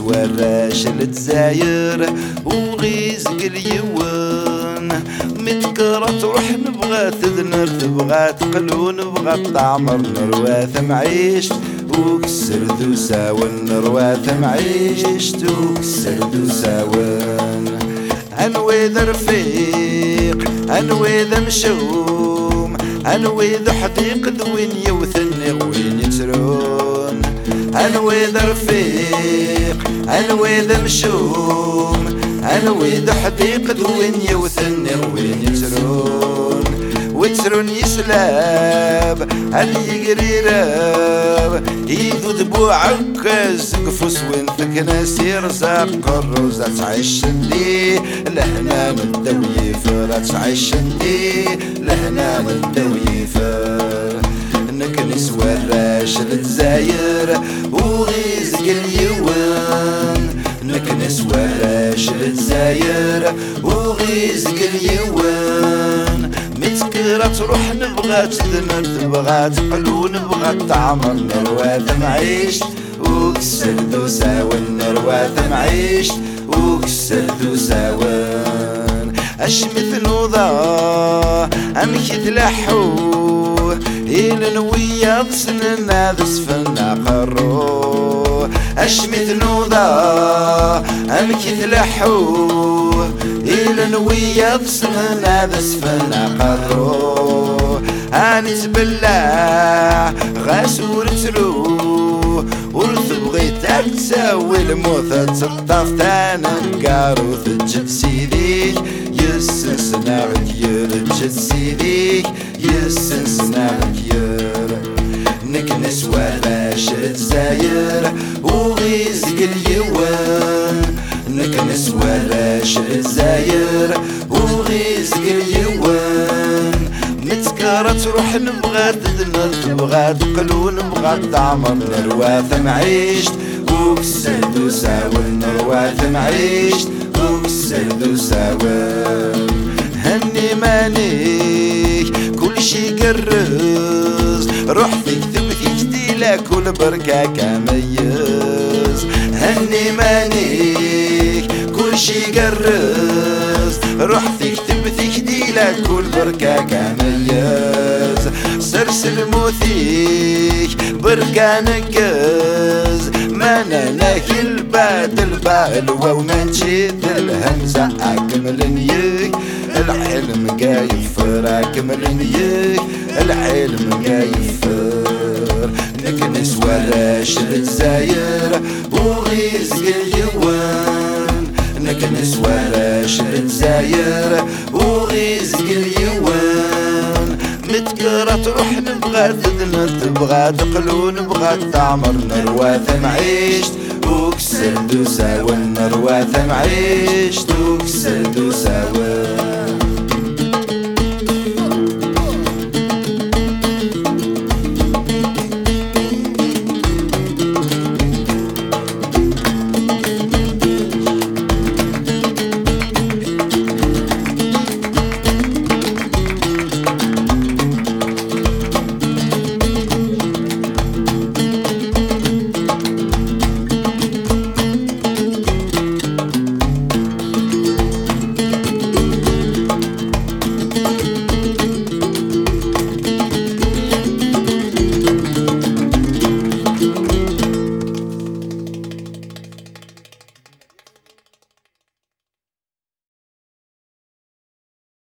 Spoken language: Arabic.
وراش لتزاير وغيزق اليوان متكرة تروح نبغى تذنر تبغى تقلو نبغى تعمر نرواث معيشت وكسر ذو ساون نرواث معيشت وكسر ذو ساون انوي ذا رفيق انوي ذا مشوم انوي ذا حديق ذوين يوثني وين يترون انوي ذا رفيق انوي ذا مشوم انوي ذا حديق ذوين يوثني وين يترون وترون يسلاب اللي يقري راب يذو دبو عكاز قفوس وين ثكنا سير زاق الروزة تعيش لي لهنا من الدويفر تعيش لي لهنا من الدويفر نكنس وراش لتزاير وغيزق اليوان نكنس وراش لتزاير وغيزق اليوان متكرة تروح نبغى تذنر تبغى تقلو نبغى تعمر نرواث معيشت وكسر ذو ساون نرواث معيشت وكسر ذو ساون اشمث نوضا امشي تلحو إلى نويا بسننا ذسفنا قرو اشمث نوضا امشي تلحو إلى نويا بسننا ذسفنا قرو هاني تبلع غاسور ترو ورث بغيتك تساوي الموثة تطاف تانا نقارو تجد سيديك يسنسنا غير تجد سيديك يسنسنا غير نكنس وراش تزاير وغيزق اليوان نكنس وراش تزاير وغيزق اليوان متكرة تروح نبغى تذنر تبغى تقلو نبغى تعمر نرواث معيشت وكسر ذو ساون نرواث معيشت وكسر ذو ساون هني مانيك كل شي قرز روح فيك ثبتي جديلك كل بركة كميز هني مانيك كل شي قرز روح فيك ثبتي جديلك كل بركة كميز سرسل موثيك بركة نقز ما نناك الباد البال وما نشيد الهمزة أكمل نيك الحلم قايفر أكمل نيك الحلم قايفر نكنس وراش لتزاير وغيزق اليوان نكنس وراش لتزاير وغيزق اليوان متكرة تروح نبغى تذنر تبغى تقلو نبغى تعمر نرواث معيشت وكسر ذو ساون نرواث معيشت وكسر ذو ساون